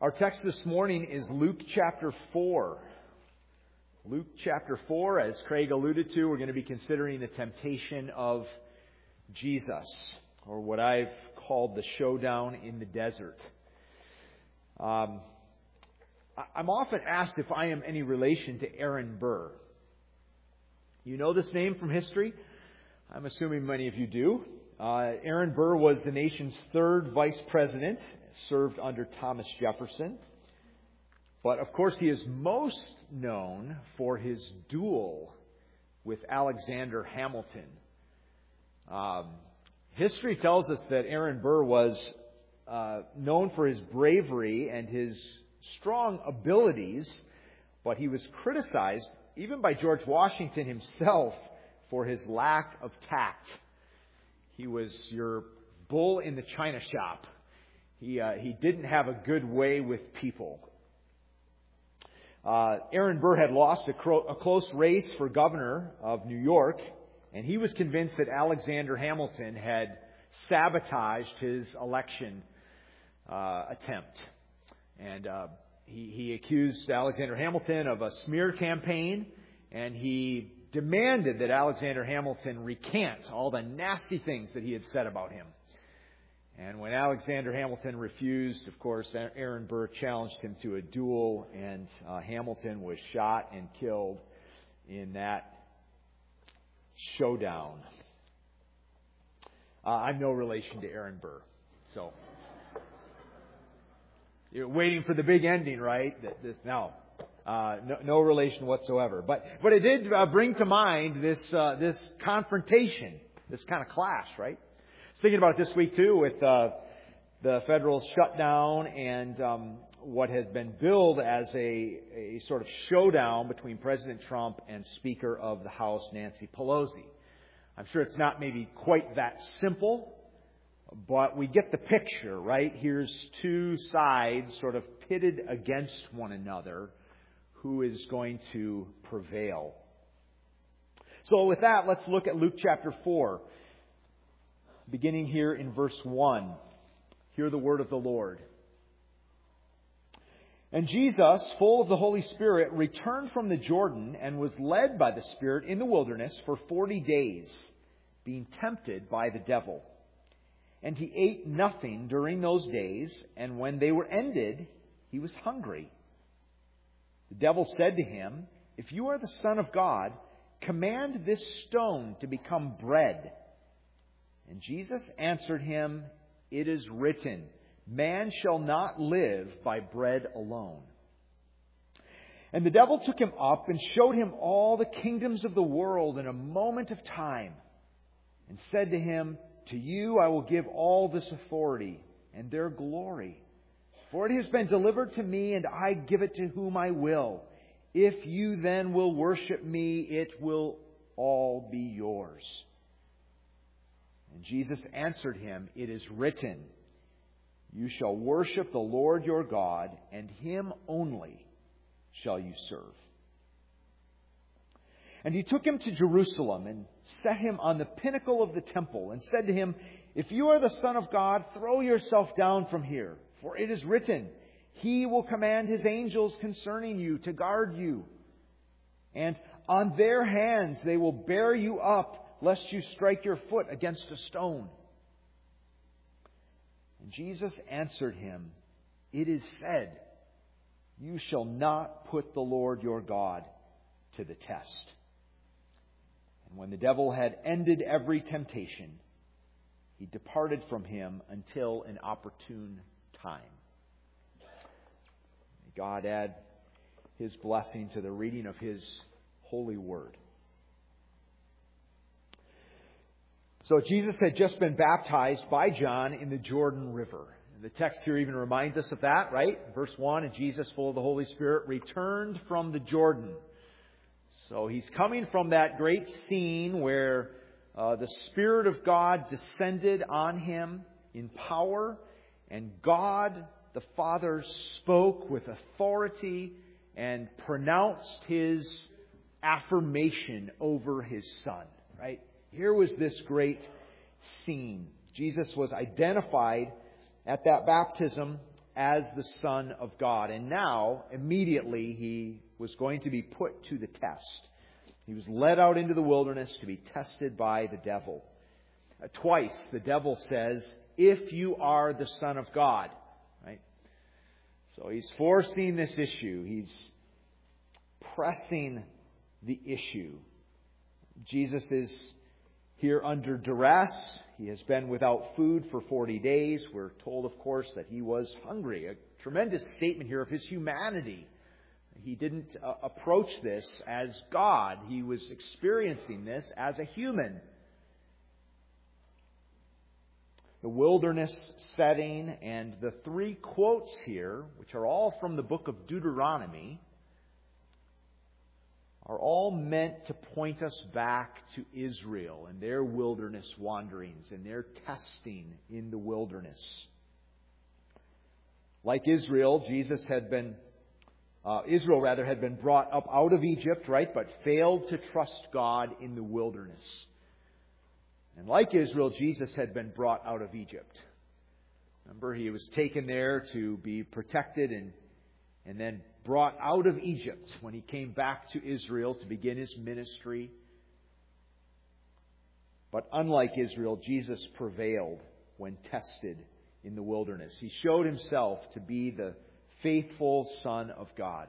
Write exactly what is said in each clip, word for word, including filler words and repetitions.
Our text this morning is Luke chapter four. Luke chapter four, as Craig alluded to, we're going to be considering the temptation of Jesus, or what I've called the showdown in the desert. Um, I'm often asked if I am any relation to Aaron Burr. You know this name from history? I'm assuming many of you do. Uh, Aaron Burr was the nation's third vice president, served under Thomas Jefferson. But of course, he is most known for his duel with Alexander Hamilton. Um, history tells us that Aaron Burr was uh, known for his bravery and his strong abilities, but he was criticized even by George Washington himself for his lack of tact. He was your bull in the china shop. He uh, he didn't have a good way with people. Uh, Aaron Burr had lost a, cro- a close race for governor of New York, and he was convinced that Alexander Hamilton had sabotaged his election uh, attempt. And uh, he, he accused Alexander Hamilton of a smear campaign, and he demanded that Alexander Hamilton recant all the nasty things that he had said about him. And when Alexander Hamilton refused, of course, Aaron Burr challenged him to a duel, and uh, Hamilton was shot and killed in that showdown. Uh, I'm no relation to Aaron Burr, so you're waiting for the big ending, right? That this no. Uh, no, no relation whatsoever. But but it did uh, bring to mind this uh, this confrontation, this kind of clash, right? I was thinking about it this week too, with uh, the federal shutdown and um, what has been billed as a, a sort of showdown between President Trump and Speaker of the House Nancy Pelosi. I'm sure it's not maybe quite that simple, but we get the picture, right? Here's two sides sort of pitted against one another. Who is going to prevail? So with that, let's look at Luke chapter four, beginning here in verse one. Hear the word of the Lord. And Jesus, full of the Holy Spirit, returned from the Jordan and was led by the Spirit in the wilderness for forty days, being tempted by the devil. And he ate nothing during those days, and when they were ended, he was hungry. The devil said to him, "If you are the Son of God, command this stone to become bread." And Jesus answered him, "It is written, man shall not live by bread alone." And the devil took him up and showed him all the kingdoms of the world in a moment of time, and said to him, "To you I will give all this authority and their glory. For it has been delivered to me, and I give it to whom I will. If you then will worship me, it will all be yours." And Jesus answered him, "It is written, you shall worship the Lord your God, and him only shall you serve." And he took him to Jerusalem and set him on the pinnacle of the temple and said to him, "If you are the Son of God, throw yourself down from here. For it is written, he will command his angels concerning you to guard you. And on their hands they will bear you up, lest you strike your foot against a stone." And Jesus answered him, "It is said, you shall not put the Lord your God to the test." And when the devil had ended every temptation, he departed from him until an opportune time. May God add His blessing to the reading of His holy word. So Jesus had just been baptized by John in the Jordan River. And the text here even reminds us of that, right? Verse one, and Jesus, full of the Holy Spirit, returned from the Jordan. So He's coming from that great scene where uh, the Spirit of God descended on Him in power. And God, the Father, spoke with authority and pronounced His affirmation over His Son. Right? Here was this great scene. Jesus was identified at that baptism as the Son of God. And now, immediately, he was going to be put to the test. He was led out into the wilderness to be tested by the devil. Uh, twice, the devil says, "If you are the Son of God." Right? So he's forcing this issue. He's pressing the issue. Jesus is here under duress. He has been without food for forty days. We're told, of course, that he was hungry. A tremendous statement here of his humanity. He didn't uh, approach this as God. He was experiencing this as a human. The wilderness setting and the three quotes here, which are all from the book of Deuteronomy, are all meant to point us back to Israel and their wilderness wanderings and their testing in the wilderness. Like Israel, Jesus had been, uh, Israel rather, had been brought up out of Egypt, right, but failed to trust God in the wilderness. And like Israel, Jesus had been brought out of Egypt. Remember, he was taken there to be protected and and then brought out of Egypt when he came back to Israel to begin his ministry. But unlike Israel, Jesus prevailed when tested in the wilderness. He showed himself to be the faithful Son of God.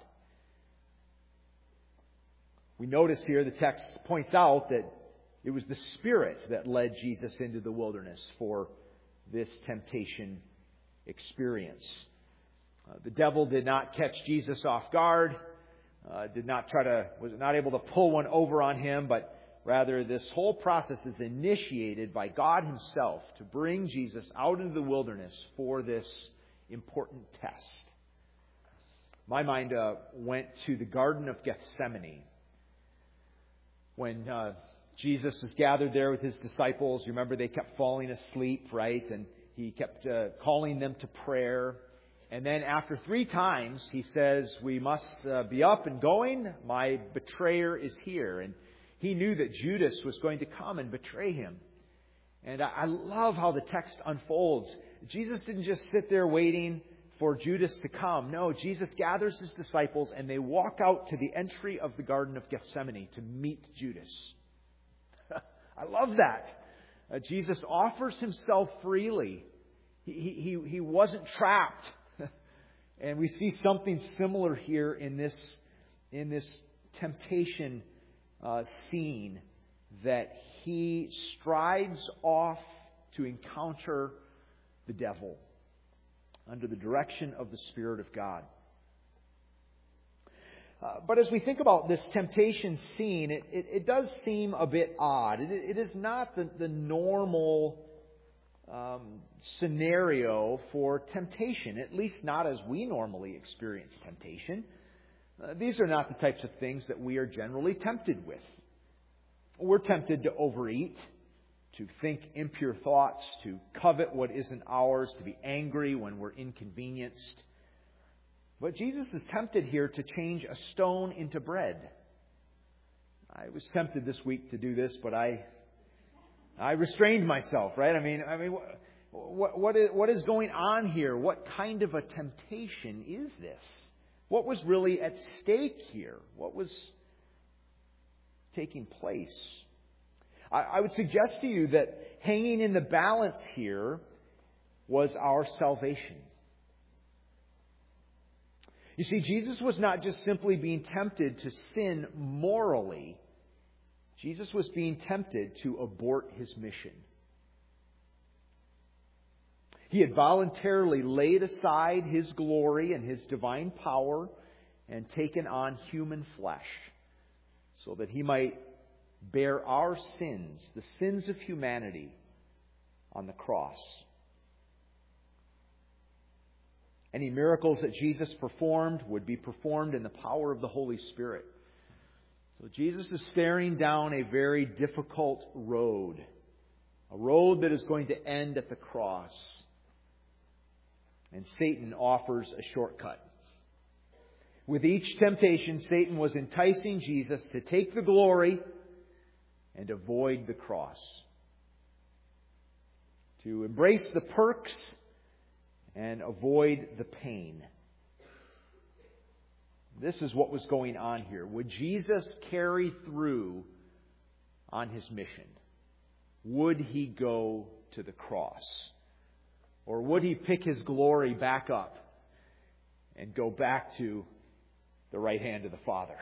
We notice here the text points out that it was the Spirit that led Jesus into the wilderness for this temptation experience. Uh, the devil did not catch Jesus off guard, uh, did not try to, was not able to pull one over on him, but rather this whole process is initiated by God himself to bring Jesus out into the wilderness for this important test. My mind uh, went to the Garden of Gethsemane when uh, Jesus was gathered there with his disciples. You remember they kept falling asleep, right? And he kept uh, calling them to prayer. And then after three times, he says, "We must uh, be up and going. My betrayer is here." And he knew that Judas was going to come and betray him. And I, I love how the text unfolds. Jesus didn't just sit there waiting for Judas to come. No, Jesus gathers his disciples and they walk out to the entry of the Garden of Gethsemane to meet Judas. I love that. Uh, Jesus offers himself freely. He, he, he wasn't trapped. And we see something similar here in this, in this temptation uh, scene, that he strides off to encounter the devil under the direction of the Spirit of God. Uh, but as we think about this temptation scene, it, it, it does seem a bit odd. It, it is not the, the normal Um, scenario for temptation, at least not as we normally experience temptation. Uh, these are not the types of things that we are generally tempted with. We're tempted to overeat, to think impure thoughts, to covet what isn't ours, to be angry when we're inconvenienced. But Jesus is tempted here to change a stone into bread. I was tempted this week to do this, but I I restrained myself, right? I mean, I mean, what, what, is, what is going on here? What kind of a temptation is this? What was really at stake here? What was taking place? I, I would suggest to you that hanging in the balance here was our salvation. You see, Jesus was not just simply being tempted to sin morally. Jesus was being tempted to abort his mission. He had voluntarily laid aside his glory and his divine power and taken on human flesh so that he might bear our sins, the sins of humanity, on the cross. Any miracles that Jesus performed would be performed in the power of the Holy Spirit. So Jesus is staring down a very difficult road, a road that is going to end at the cross. And Satan offers a shortcut. With each temptation, Satan was enticing Jesus to take the glory and avoid the cross, to embrace the perks and avoid the pain. This is what was going on here. Would Jesus carry through on His mission? Would He go to the cross? Or would He pick His glory back up and go back to the right hand of the Father?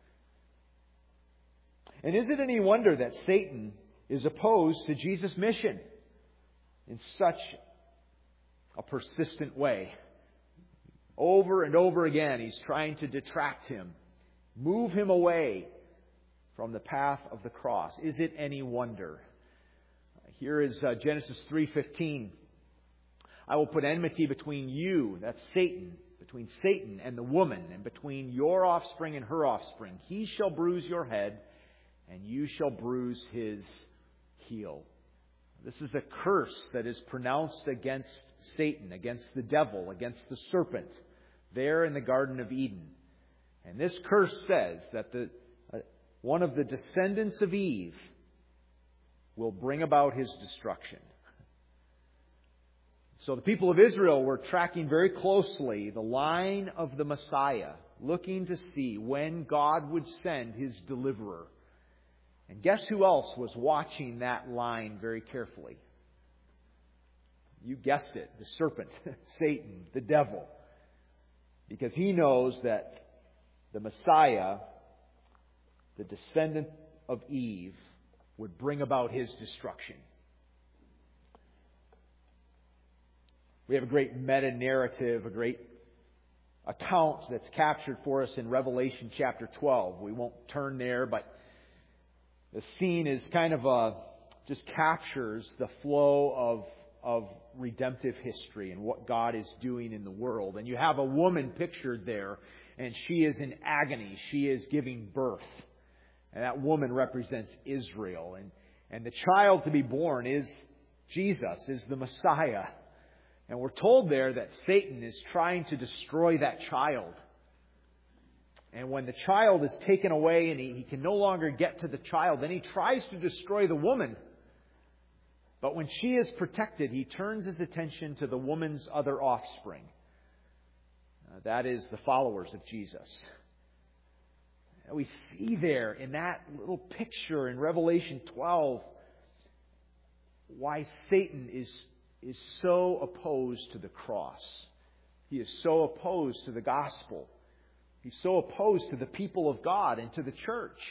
And is it any wonder that Satan is opposed to Jesus' mission in such a persistent way? Over and over again, he's trying to detract Him, move Him away from the path of the cross. Is it any wonder? Here is uh, Genesis three fifteen. I will put enmity between you, that's Satan, between Satan and the woman, and between your offspring and her offspring. He shall bruise your head, and you shall bruise his heel. This is a curse that is pronounced against Satan, against the devil, against the serpent, there in the Garden of Eden. And this curse says that the uh, one of the descendants of Eve will bring about his destruction. So the people of Israel were tracking very closely the line of the Messiah, looking to see when God would send His deliverer. And guess who else was watching that line very carefully? You guessed it, the serpent, Satan, the devil. Because he knows that the Messiah, the descendant of Eve, would bring about his destruction. We have a great meta-narrative, a great account that's captured for us in Revelation chapter twelve. We won't turn there, but the scene is kind of a, just captures the flow of, of redemptive history and what God is doing in the world. And you have a woman pictured there, and she is in agony. She is giving birth. And that woman represents Israel. And, and the child to be born is Jesus, is the Messiah. And we're told there that Satan is trying to destroy that child. And when the child is taken away and he, he can no longer get to the child, then he tries to destroy the woman. But when she is protected, he turns his attention to the woman's other offspring. Uh, that is the followers of Jesus. And we see there in that little picture in Revelation twelve why Satan is, is so opposed to the cross. He is so opposed to the gospel. He's so opposed to the people of God and to the church.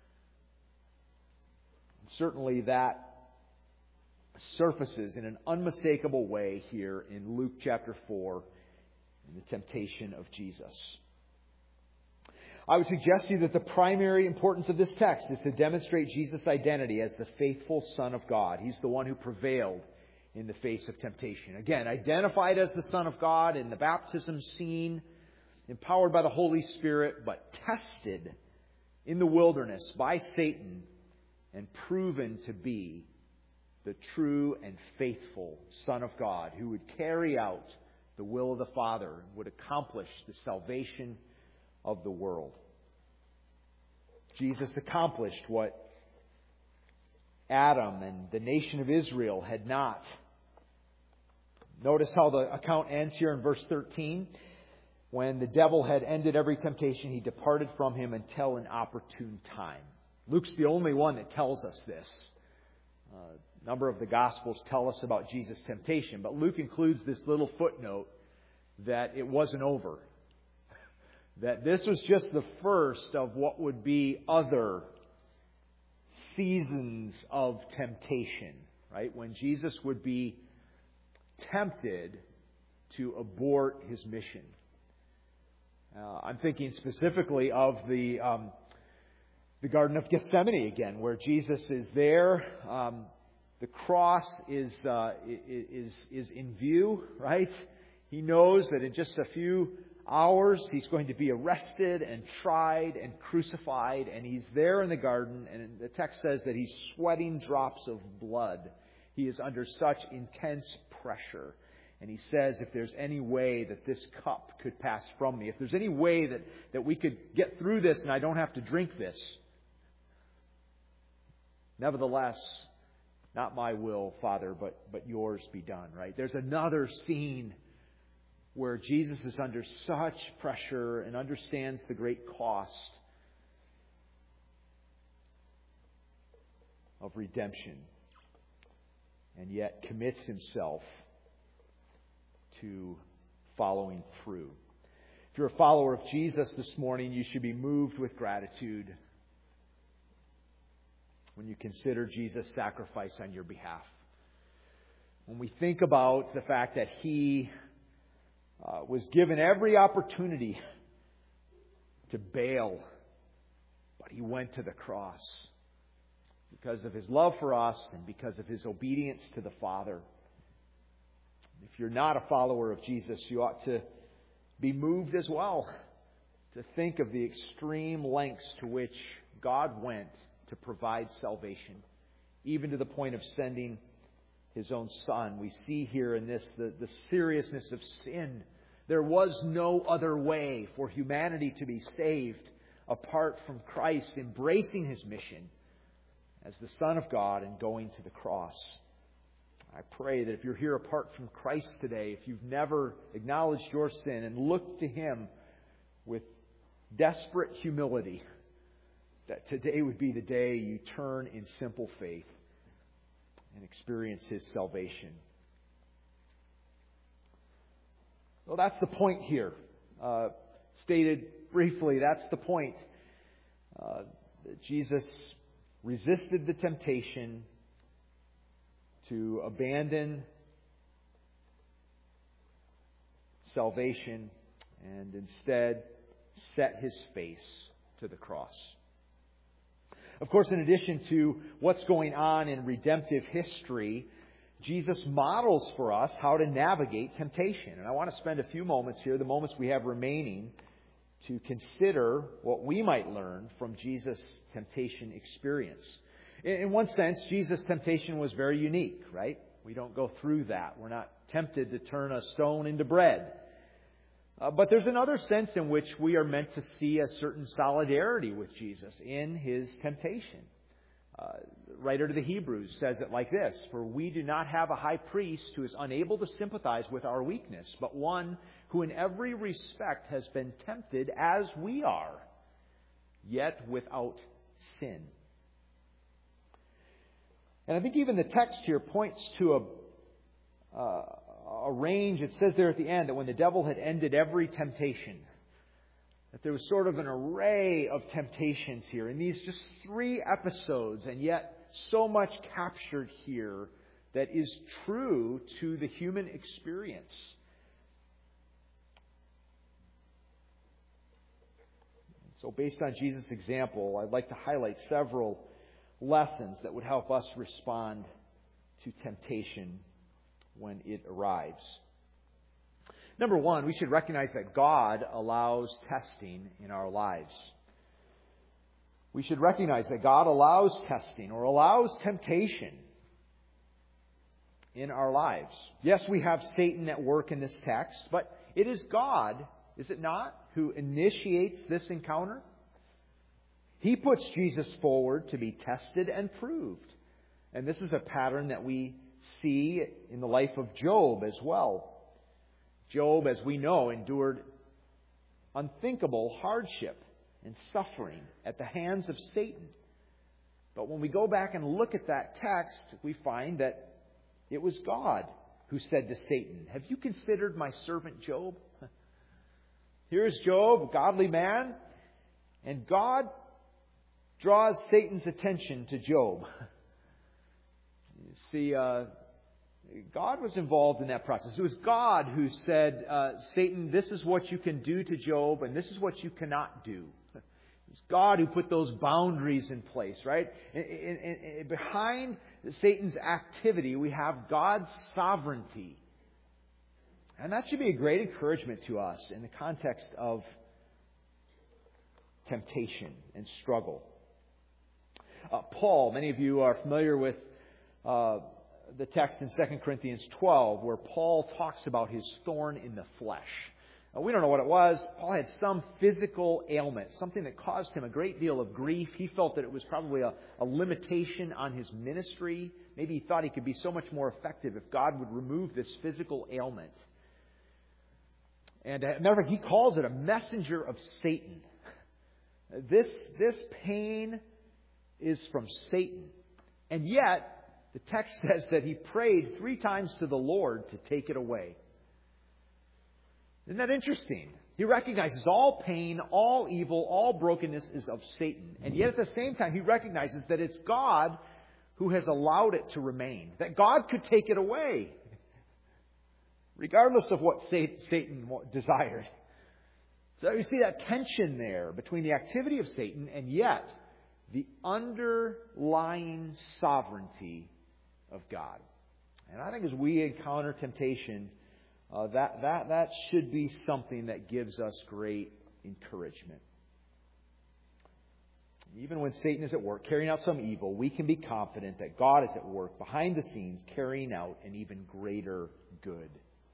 And certainly that surfaces in an unmistakable way here in Luke chapter four in the temptation of Jesus. I would suggest to you that the primary importance of this text is to demonstrate Jesus' identity as the faithful Son of God. He's the one who prevailed in the face of temptation. Again, identified as the Son of God in the baptism scene, empowered by the Holy Spirit, but tested in the wilderness by Satan and proven to be the true and faithful Son of God who would carry out the will of the Father and would accomplish the salvation of the world. Jesus accomplished what Adam and the nation of Israel had not. Notice how the account ends here in verse thirteen. When the devil had ended every temptation, he departed from him until an opportune time. Luke's the only one that tells us this. Uh, a number of the Gospels tell us about Jesus' temptation, but Luke includes this little footnote that it wasn't over. That this was just the first of what would be other seasons of temptation, right? When Jesus would be tempted to abort His mission. Uh, I'm thinking specifically of the um, the Garden of Gethsemane again, where Jesus is there. Um, the cross is uh, is is in view, right? He knows that in just a few hours He's going to be arrested and tried and crucified, and He's there in the garden. And the text says that He's sweating drops of blood. He is under such intense pressure. And He says, if there's any way that this cup could pass from me, if there's any way that, that we could get through this and I don't have to drink this, nevertheless, not my will, Father, but, but yours be done, right? There's another scene where Jesus is under such pressure and understands the great cost of redemption, and yet commits himself to following through. If you're a follower of Jesus this morning, you should be moved with gratitude when you consider Jesus' sacrifice on your behalf. When we think about the fact that He uh, was given every opportunity to bail, but He went to the cross because of His love for us and because of His obedience to the Father. If you're not a follower of Jesus, you ought to be moved as well to think of the extreme lengths to which God went to provide salvation, even to the point of sending His own Son. We see here in this the, the seriousness of sin. There was no other way for humanity to be saved apart from Christ embracing His mission as the Son of God and going to the cross. I pray that if you're here apart from Christ today, if you've never acknowledged your sin and looked to Him with desperate humility, that today would be the day you turn in simple faith and experience His salvation. Well, that's the point here. Uh, stated briefly, that's the point. Uh, that Jesus resisted the temptation to abandon salvation and instead set His face to the cross. Of course, in addition to what's going on in redemptive history, Jesus models for us how to navigate temptation. And I want to spend a few moments here, the moments we have remaining, to consider what we might learn from Jesus' temptation experience. In one sense, Jesus' temptation was very unique, right? We don't go through that. We're not tempted to turn a stone into bread. Uh, but there's another sense in which we are meant to see a certain solidarity with Jesus in His temptation. Uh, the writer to the Hebrews says it like this: "For we do not have a high priest who is unable to sympathize with our weakness, but one who in every respect has been tempted as we are, yet without sin." And I think even the text here points to a, uh, a range. It says there at the end that when the devil had ended every temptation, that there was sort of an array of temptations here in these just three episodes, and yet so much captured here that is true to the human experience. So based on Jesus' example, I'd like to highlight several lessons that would help us respond to temptation when it arrives. Number one, we should recognize that God allows testing in our lives. We should recognize that God allows testing or allows temptation in our lives. Yes, we have Satan at work in this text, but it is God, is it not, who initiates this encounter? He puts Jesus forward to be tested and proved. And this is a pattern that we see in the life of Job as well. Job, as we know, endured unthinkable hardship and suffering at the hands of Satan. But when we go back and look at that text, we find that it was God who said to Satan, "Have you considered my servant Job?" Here's Job, a godly man, and God draws Satan's attention to Job. You see, uh, God was involved in that process. It was God who said, uh, Satan, this is what you can do to Job, and this is what you cannot do. It was God who put those boundaries in place, right? And, and, and behind Satan's activity, we have God's sovereignty. And that should be a great encouragement to us in the context of temptation and struggle. Uh, Paul, many of you are familiar with uh, the text in Second Corinthians twelve, where Paul talks about his thorn in the flesh. Uh, we don't know what it was. Paul had some physical ailment, something that caused him a great deal of grief. He felt that it was probably a, a limitation on his ministry. Maybe he thought he could be so much more effective if God would remove this physical ailment. And as a matter of fact, he calls it a messenger of Satan. This, this pain is from Satan. And yet, the text says that he prayed three times to the Lord to take it away. Isn't that interesting? He recognizes all pain, all evil, all brokenness is of Satan. And yet at the same time, he recognizes that it's God who has allowed it to remain. That God could take it away, regardless of what Satan desired. So you see that tension there between the activity of Satan and yet the underlying sovereignty of God. And I think as we encounter temptation, uh, that, that, that should be something that gives us great encouragement. Even when Satan is at work carrying out some evil, we can be confident that God is at work behind the scenes carrying out an even greater good.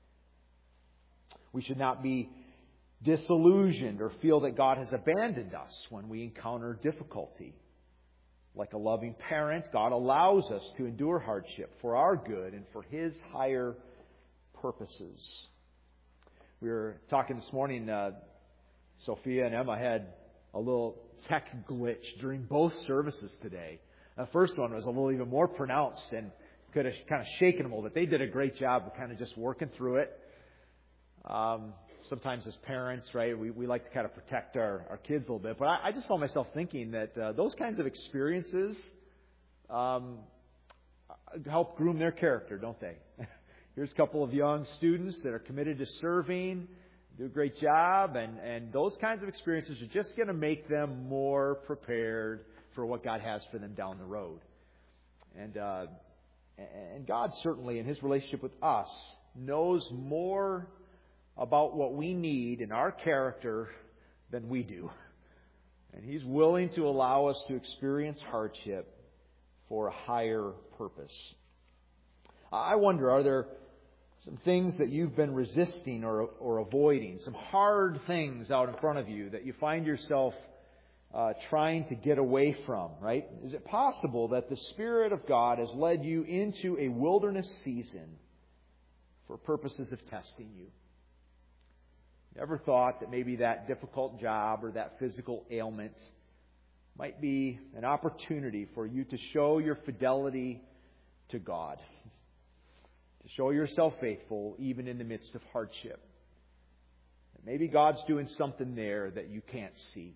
We should not be disillusioned or feel that God has abandoned us when we encounter difficulty. Like a loving parent, God allows us to endure hardship for our good and for His higher purposes. We were talking this morning, uh, Sophia and Emma had a little tech glitch during both services today. The first one was a little even more pronounced and could have kind of shaken them a little bit. They did a great job of kind of just working through it. Um, sometimes as parents, right, we, we like to kind of protect our, our kids a little bit. But I, I just found myself thinking that uh, those kinds of experiences um, help groom their character, don't they? Here's a couple of young students that are committed to serving, do a great job, and, and those kinds of experiences are just going to make them more prepared for what God has for them down the road. And uh, and God certainly, in His relationship with us, knows more about what we need in our character than we do. And He's willing to allow us to experience hardship for a higher purpose. I wonder, are there some things that you've been resisting or, or avoiding, some hard things out in front of you that you find yourself uh, trying to get away from, right? Is it possible that the Spirit of God has led you into a wilderness season for purposes of testing you? Ever thought that maybe that difficult job or that physical ailment might be an opportunity for you to show your fidelity to God, to show yourself faithful even in the midst of hardship? Maybe God's doing something there that you can't see.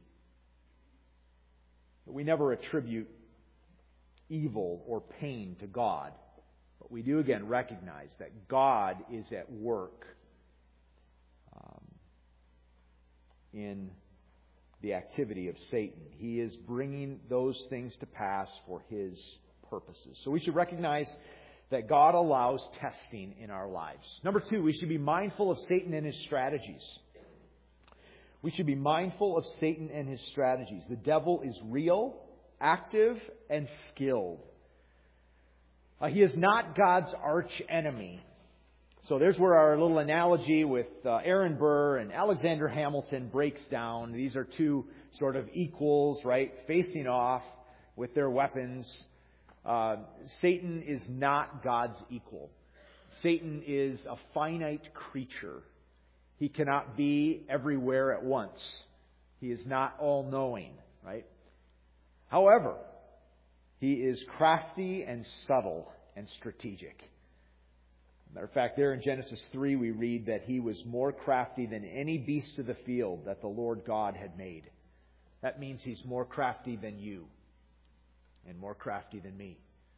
But we never attribute evil or pain to God. But we do again recognize that God is at work Um, in the activity of Satan. He is bringing those things to pass for His purposes. So we should recognize that God allows testing in our lives. Number two, we should be mindful of Satan and his strategies. We should be mindful of Satan and his strategies. The devil is real, active, and skilled. Uh, he is not God's arch enemy. So there's where our little analogy with uh, Aaron Burr and Alexander Hamilton breaks down. These are two sort of equals, right, facing off with their weapons. Uh, Satan is not God's equal. Satan is a finite creature. He cannot be everywhere at once. He is not all-knowing, right? However, he is crafty and subtle and strategic. Matter of fact, there in Genesis three, we read that he was more crafty than any beast of the field that the Lord God had made. That means he's more crafty than you and more crafty than me.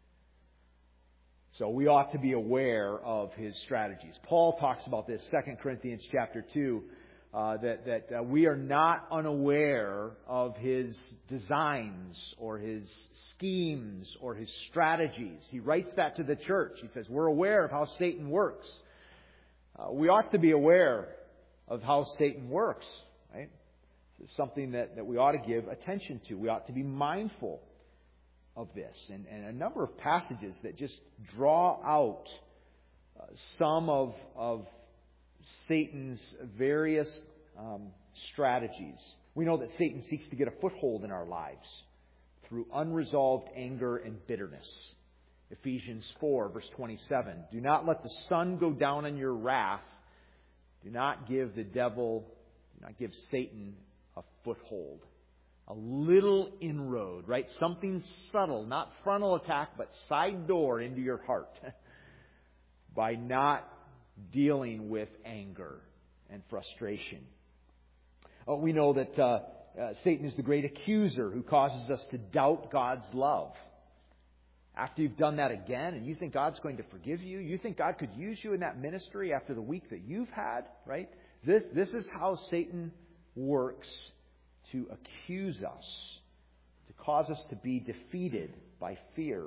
So we ought to be aware of his strategies. Paul talks about this, Second Corinthians chapter two, uh, that, that uh, we are not unaware of his designs or his schemes or his strategies. He writes that to the church. He says, we're aware of how Satan works. Uh, we ought to be aware of how Satan works, right? It's something that, that we ought to give attention to. We ought to be mindful of this. And, and a number of passages that just draw out uh, some of, of Satan's various um, strategies. We know that Satan seeks to get a foothold in our lives through unresolved anger and bitterness. Ephesians four, verse twenty-seven. Do not let the sun go down on your wrath, Do not give the devil, do not give Satan a foothold. A little inroad, right? Something subtle, not frontal attack, but side door into your heart. By not dealing with anger and frustration. Oh, we know that uh, uh, Satan is the great accuser who causes us to doubt God's love. After you've done that again and you think God's going to forgive you, you think God could use you in that ministry after the week that you've had, right? This, this is how Satan works to accuse us, to cause us to be defeated by fear.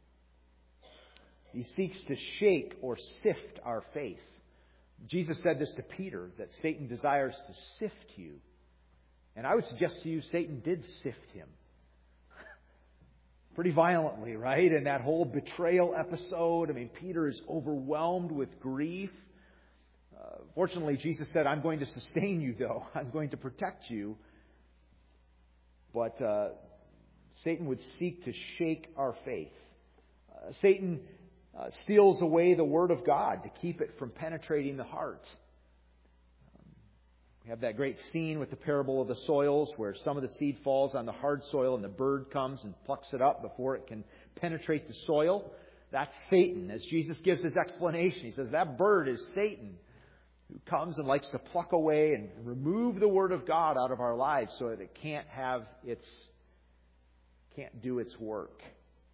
He seeks to shake or sift our faith. Jesus said this to Peter, that Satan desires to sift you. And I would suggest to you, Satan did sift him. Pretty violently, right? In that whole betrayal episode, I mean, Peter is overwhelmed with grief. Uh, fortunately, Jesus said, I'm going to sustain you, though. I'm going to protect you. But uh, Satan would seek to shake our faith. Uh, Satan uh, steals away the Word of God to keep it from penetrating the heart. We have that great scene with the parable of the soils where some of the seed falls on the hard soil and the bird comes and plucks it up before it can penetrate the soil. That's Satan. As Jesus gives his explanation, he says that bird is Satan who comes and likes to pluck away and remove the Word of God out of our lives so that it can't have its, can't do its work.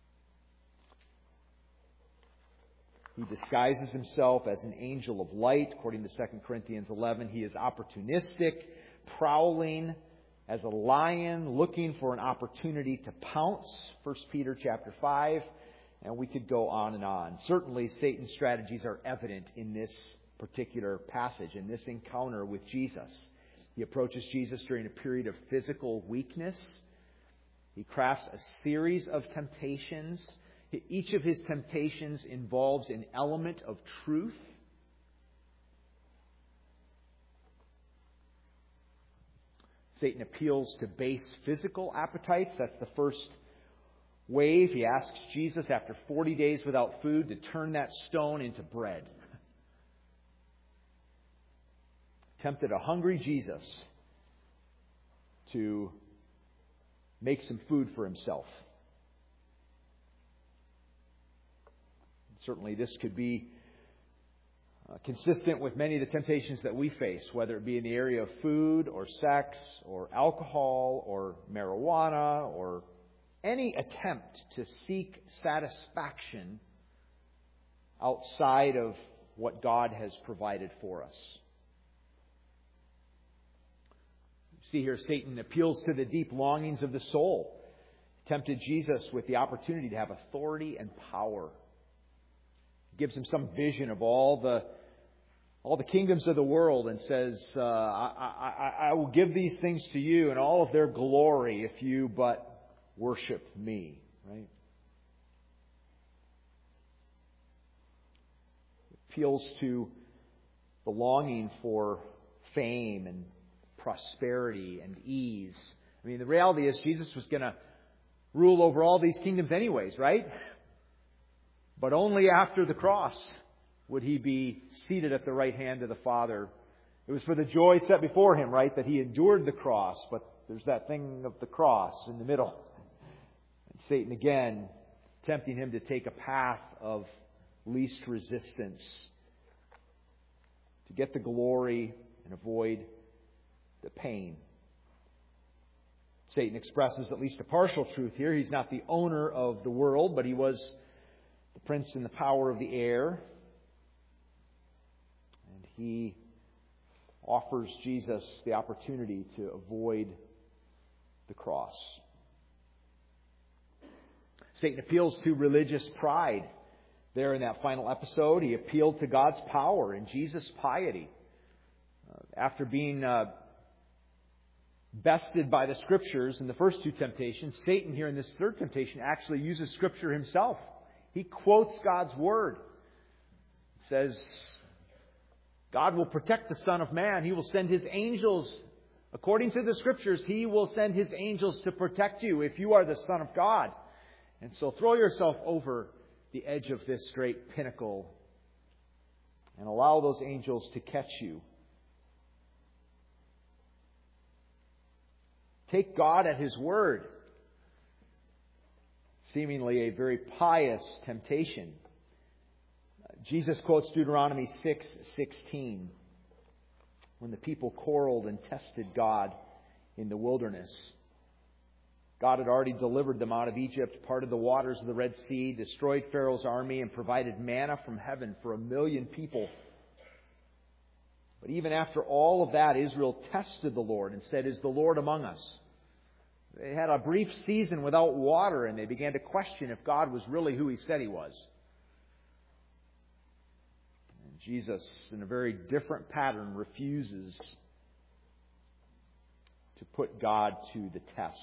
He disguises himself as an angel of light. According to Second Corinthians eleven, he is opportunistic, prowling as a lion, looking for an opportunity to pounce. First Peter chapter five. And we could go on and on. Certainly, Satan's strategies are evident in this particular passage, in this encounter with Jesus. He approaches Jesus during a period of physical weakness. He crafts a series of temptations. Each of his temptations involves an element of truth. Satan appeals to base physical appetites. That's the first wave. He asks Jesus, after forty days without food, to turn that stone into bread. Tempted a hungry Jesus to make some food for himself. Certainly this could be uh, consistent with many of the temptations that we face, whether it be in the area of food or sex or alcohol or marijuana or any attempt to seek satisfaction outside of what God has provided for us. See here, Satan appeals to the deep longings of the soul. Tempted Jesus with the opportunity to have authority and power. Gives him some vision of all the all the kingdoms of the world and says, uh, I, I, I will give these things to you in all of their glory if you but worship me. Right? Appeals to the longing for fame and prosperity and ease. I mean, the reality is Jesus was going to rule over all these kingdoms anyways, right? But only after the cross would he be seated at the right hand of the Father. It was for the joy set before him, right, that he endured the cross. But there's that thing of the cross in the middle. And Satan again tempting him to take a path of least resistance to get the glory and avoid the pain. Satan expresses at least a partial truth here. He's not the owner of the world, but he was the prince and the power of the air. And he offers Jesus the opportunity to avoid the cross. Satan appeals to religious pride. There in that final episode, he appealed to God's power and Jesus' piety. Uh, after being uh, bested by the Scriptures in the first two temptations, Satan here in this third temptation actually uses Scripture himself. He quotes God's Word. It says, God will protect the Son of Man. He will send His angels. According to the Scriptures, He will send His angels to protect you if you are the Son of God. And so throw yourself over the edge of this great pinnacle and allow those angels to catch you Take God at His word. Seemingly a very pious temptation. Jesus quotes Deuteronomy six sixteen, when the people quarreled and tested God in the wilderness. God had already delivered them out of Egypt, parted the waters of the Red Sea, destroyed Pharaoh's army, and provided manna from heaven for a million people. But even after all of that, Israel tested the Lord and said, "Is the Lord among us?" They had a brief season without water, and they began to question if God was really who He said He was. And Jesus, in a very different pattern, refuses to put God to the test.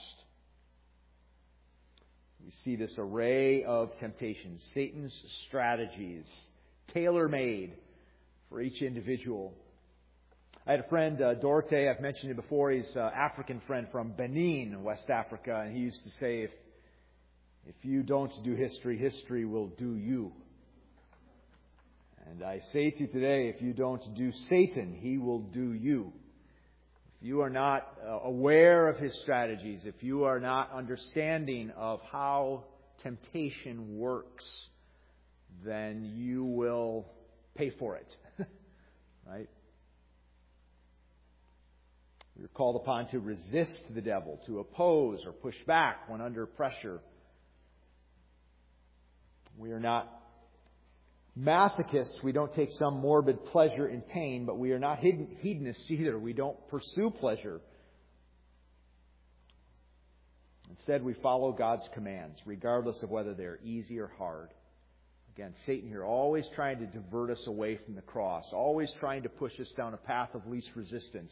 We see this array of temptations, Satan's strategies, tailor-made for each individual. I had a friend, uh, Dorte, I've mentioned it before. He's an African friend from Benin, West Africa, and he used to say, if, if you don't do history, history will do you. And I say to you today, if you don't do Satan, he will do you. If you are not uh, aware of his strategies, if you are not understanding of how temptation works, then you will pay for it. Right? We are called upon to resist the devil, to oppose or push back when under pressure. We are not masochists. We don't take some morbid pleasure in pain, but we are not hedonists either. We don't pursue pleasure. Instead, we follow God's commands, regardless of whether they're easy or hard. Again, Satan here always trying to divert us away from the cross, always trying to push us down a path of least resistance.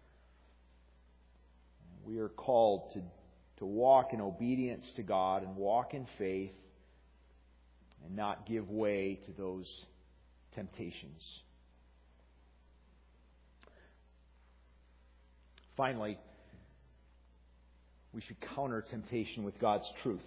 We are called to, to walk in obedience to God and walk in faith and not give way to those temptations. Finally, we should counter temptation with God's truth.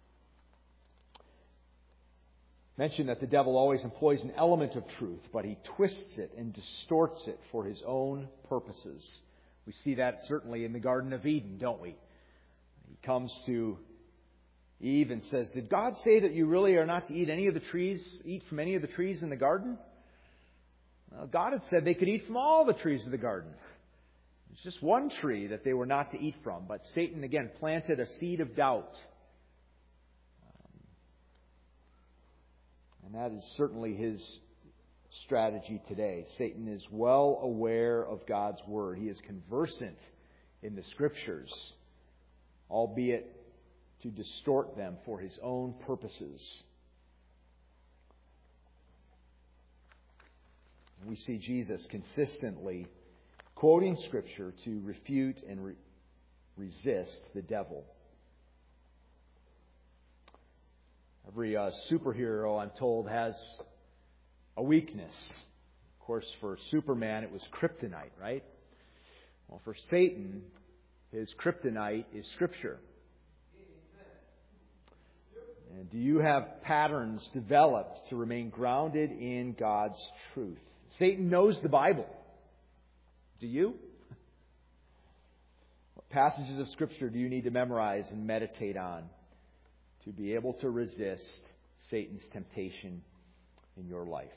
Mention that the devil always employs an element of truth, but he twists it and distorts it for his own purposes. We see that certainly in the Garden of Eden, don't we? He comes to Eve and says, "Did God say that you really are not to eat any of the trees, eat from any of the trees in the garden?" Well, God had said they could eat from all the trees of the garden. It's just one tree that they were not to eat from. But Satan, again, planted a seed of doubt. Um, and that is certainly his strategy today. Satan is well aware of God's Word. He is conversant in the Scriptures, albeit to distort them for his own purposes. We see Jesus consistently quoting Scripture to refute and re- resist the devil. Every uh, superhero, I'm told, has a weakness. Of course, for Superman, it was kryptonite, right? Well, for Satan, his kryptonite is Scripture. And do you have patterns developed to remain grounded in God's truth? Satan knows the Bible. Do you? What passages of Scripture do you need to memorize and meditate on to be able to resist Satan's temptation in your life?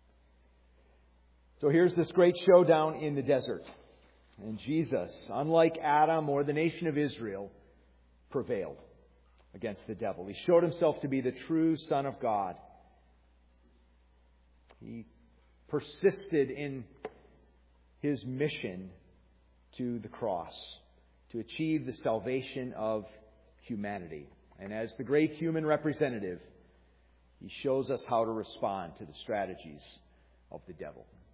So here's this great showdown in the desert. And Jesus, unlike Adam or the nation of Israel, prevailed against the devil. He showed himself to be the true Son of God. He persisted in his mission to the cross to achieve the salvation of humanity. And as the great human representative, he shows us how to respond to the strategies of the devil.